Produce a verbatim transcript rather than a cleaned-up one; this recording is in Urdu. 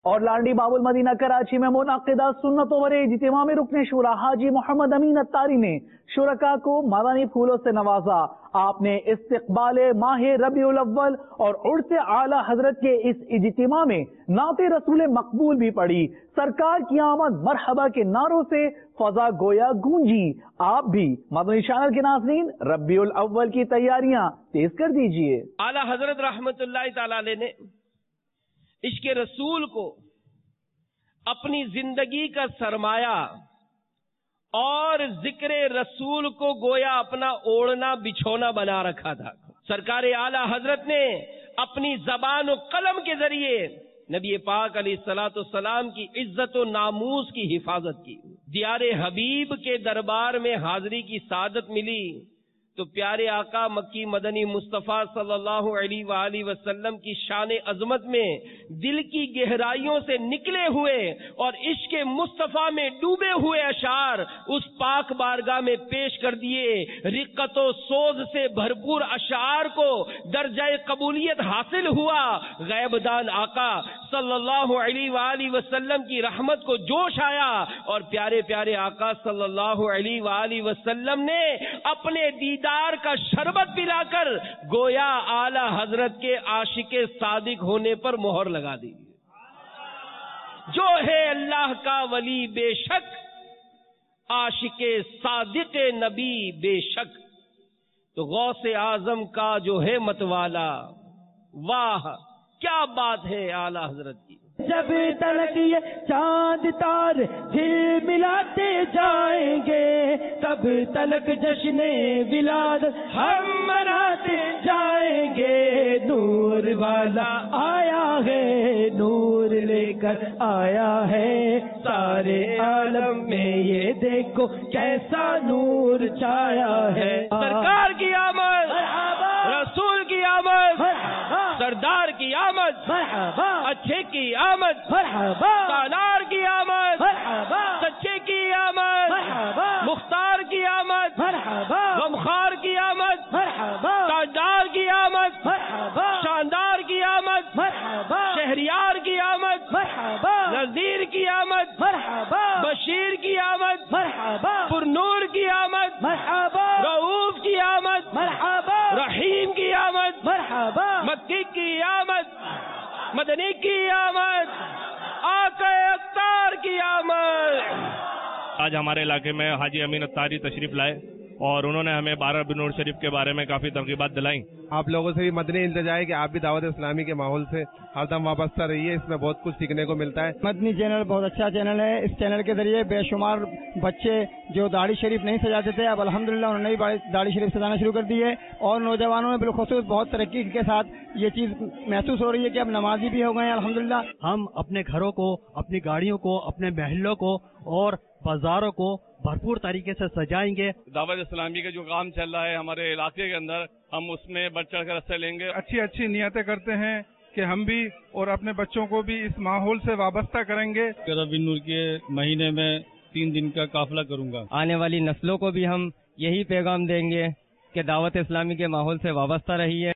اور لانڈی باب المدینہ کراچی میں منعقدہ سنت و اجتماع میں رکن شورا حاجی محمد امین اتاری نے شرکاء کو مدنی پھولوں سے نوازا۔ آپ نے استقبال ماہ ربیع الاول اور عرس اعلی حضرت کے اس اجتماع میں نعت رسول مقبول بھی پڑھی۔ سرکار کی آمد مرحبا کے نعروں سے فضا گویا گونجی۔ آپ بھی مدنی چینل کے ناظرین ربیع الاول کی تیاریاں تیز کر دیجئے۔ اعلی حضرت رحمت اللہ تعالی علیہ نے عشق رسول کو اپنی زندگی کا سرمایہ اور ذکر رسول کو گویا اپنا اوڑھنا بچھونا بنا رکھا تھا۔ سرکار اعلی حضرت نے اپنی زبان و قلم کے ذریعے نبی پاک علیہ الصلوۃ والسلام کی عزت و ناموس کی حفاظت کی۔ دیار حبیب کے دربار میں حاضری کی سعادت ملی تو پیارے آقا مکی مدنی مصطفیٰ صلی اللہ علیہ وآلہ وسلم کی شان عظمت میں دل کی گہرائیوں سے نکلے ہوئے اور عشق مصطفیٰ میں ڈوبے ہوئے اشعار اس پاک بارگاہ میں پیش کر دیے۔ رقت و سوز سے بھرپور اشعار کو درجہ قبولیت حاصل ہوا۔ غیب دان آقا صلی اللہ علیہ وآلہ وسلم کی رحمت کو جوش آیا اور پیارے پیارے آقا صلی اللہ علیہ وآلہ وسلم نے اپنے دیدار کا شربت پلا کر گویا اعلی حضرت کے عاشق صادق ہونے پر مہر لگا دی۔ جو ہے اللہ کا ولی بے شک، عاشق صادق نبی بے شک، تو غوث اعظم کا جو ہے متوالا، واہ کیا بات ہے اعلی حضرت کی۔ جب تلک یہ چاند تار پھر ملاتے جائیں گے، تب تلک جشن ولاد ہم مناتے جائیں گے۔ نور والا آیا ہے، نور لے کر آیا ہے، سارے عالم میں یہ دیکھو کیسا نور چھایا ہے۔ سرکار کی آمد، رسول کی آمد، سردار کی آمد، اچھے کی آمد، سالار کی آمد، سچے کی آمد، مختار کی آمد، غمخوار کی آمد، تاجدار کی آمد، شاندار کی آمد، شہریار کی آمد، نذیر کی آمد، بشیر کی آمد، پرنور کی آمد، رؤوف کی آمد، رحیم کی آمد، مکی کی آمد، مدنی کی آمد، آقا اختار کی آمد۔ آج ہمارے علاقے میں حاجی امین اتاری تشریف لائے اور انہوں نے ہمیں بارہ ربیع الاول شریف کے بارے میں کافی ترغیبات دلائیں۔ آپ لوگوں سے بھی مدنی التجا ہے کہ آپ بھی دعوت اسلامی کے ماحول سے ہر دم وابستہ رہیے، اس میں بہت کچھ سیکھنے کو ملتا ہے۔ مدنی چینل بہت اچھا چینل ہے، اس چینل کے ذریعے بے شمار بچے جو داڑھی شریف نہیں سجاتے تھے اب الحمدللہ انہوں نے بھی داڑھی شریف سجانا شروع کر دی ہے، اور نوجوانوں میں بالخصوص بہت ترقی کے ساتھ یہ چیز محسوس ہو رہی ہے کہ اب نمازی بھی ہو گئے ہیں الحمدللہ۔ ہم اپنے گھروں کو، اپنی گاڑیوں کو، اپنے محلوں کو اور بازاروں کو بھرپور طریقے سے سجائیں گے۔ دعوت اسلامی کا جو کام چل رہا ہے ہمارے علاقے کے اندر، ہم اس میں بڑھ چڑھ کر حصہ لیں گے۔ اچھی اچھی نیتیں کرتے ہیں کہ ہم بھی اور اپنے بچوں کو بھی اس ماحول سے وابستہ کریں گے۔ ربیع الاول کے مہینے میں تین دن کا قافلہ کروں گا۔ آنے والی نسلوں کو بھی ہم یہی پیغام دیں گے کہ دعوت اسلامی کے ماحول سے وابستہ رہیے۔